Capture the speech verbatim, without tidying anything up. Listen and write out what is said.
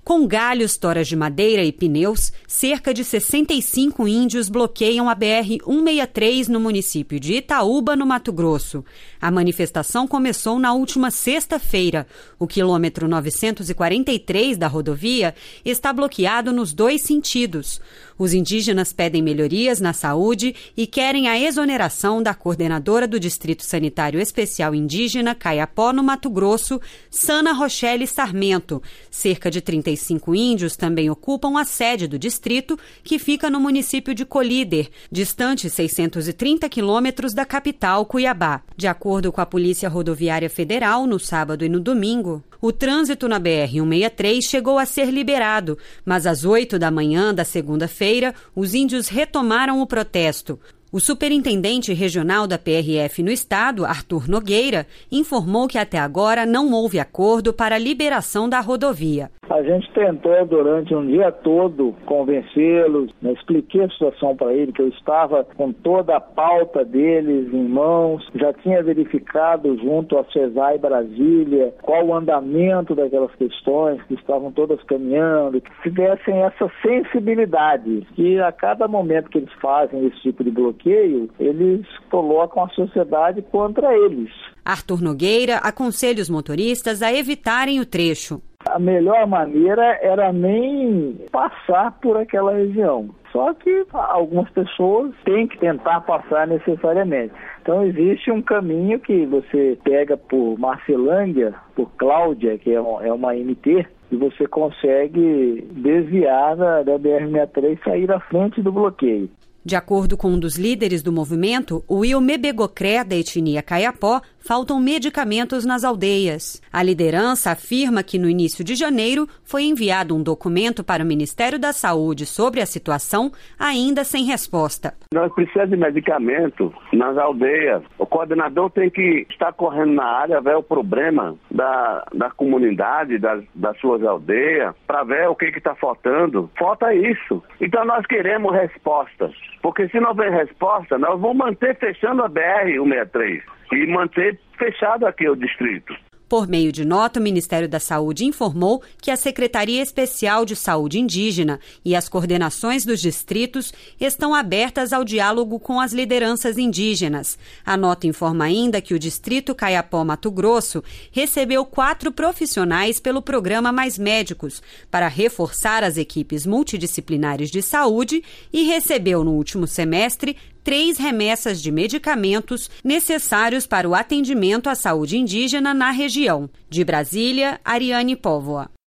Com galhos, toras de madeira e pneus, cerca de sessenta e cinco índios bloqueiam a B R cento e sessenta e três no município de Itaúba, no Mato Grosso. A manifestação começou na última sexta-feira. O quilômetro novecentos e quarenta e três da rodovia está bloqueado nos dois sentidos. Os indígenas pedem melhorias na saúde e querem a exoneração da coordenadora do Distrito Sanitário Especial Indígena Caiapó, no Mato Grosso, Sana Rochelle Sarmento. Cerca de trinta e cinco índios também ocupam a sede do distrito, que fica no município de Colíder, distante seiscentos e trinta quilômetros da capital, Cuiabá. De acordo com a Polícia Rodoviária Federal, no sábado e no domingo, o trânsito na B R cento e sessenta e três chegou a ser liberado, mas às oito da manhã da segunda-feira, os índios retomaram o protesto. O superintendente regional da P R F no estado, Arthur Nogueira, informou que até agora não houve acordo para a liberação da rodovia. A gente tentou durante um dia todo convencê-los, né, expliquei a situação para ele, que eu estava com toda a pauta deles em mãos, já tinha verificado junto à CESAI Brasília qual o andamento daquelas questões, que estavam todas caminhando, que tivessem essa sensibilidade, que a cada momento que eles fazem esse tipo de bloqueio, eles colocam a sociedade contra eles. Arthur Nogueira aconselha os motoristas a evitarem o trecho. A melhor maneira era nem passar por aquela região. Só que algumas pessoas têm que tentar passar necessariamente. Então existe um caminho que você pega por Marcelândia, por Cláudia, que é uma M T, e você consegue desviar da, da B R cento e sessenta e três e sair à frente do bloqueio. De acordo com um dos líderes do movimento, o Ilmebegocré, da etnia Caiapó, faltam medicamentos nas aldeias. A liderança afirma que no início de janeiro foi enviado um documento para o Ministério da Saúde sobre a situação, ainda sem resposta. Nós precisamos de medicamento nas aldeias. O coordenador tem que estar correndo na área, ver o problema da, da comunidade, das, das suas aldeias, para ver o que está faltando. Falta isso. Então nós queremos respostas. Porque se não houver resposta, nós vamos manter fechando a B R cento e sessenta e três e manter fechado aqui o distrito. Por meio de nota, o Ministério da Saúde informou que a Secretaria Especial de Saúde Indígena e as coordenações dos distritos estão abertas ao diálogo com as lideranças indígenas. A nota informa ainda que o Distrito Caiapó-Mato Grosso recebeu quatro profissionais pelo programa Mais Médicos para reforçar as equipes multidisciplinares de saúde e recebeu no último semestre três remessas de medicamentos necessários para o atendimento à saúde indígena na região. De Brasília, Ariane Póvoa.